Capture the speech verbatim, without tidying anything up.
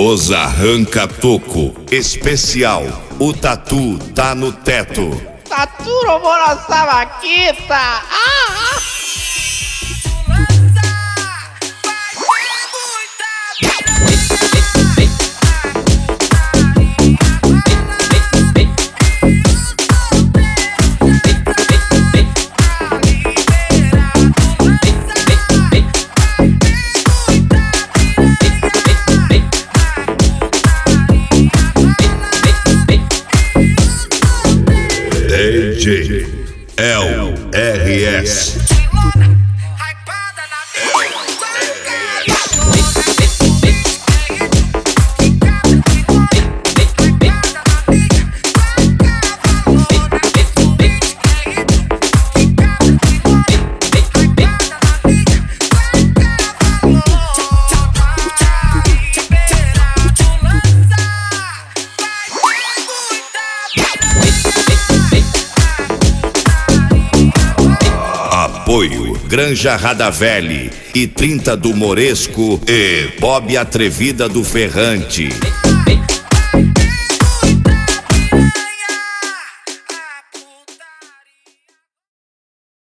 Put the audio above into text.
Os Arranca-Toco especial. O tatu tá no teto. Tatu roubou nossa vaquita. Ah! D J L R S. Apoio Granja Radavelli e trinta do Moresco e Bob Atrevida do Ferrante.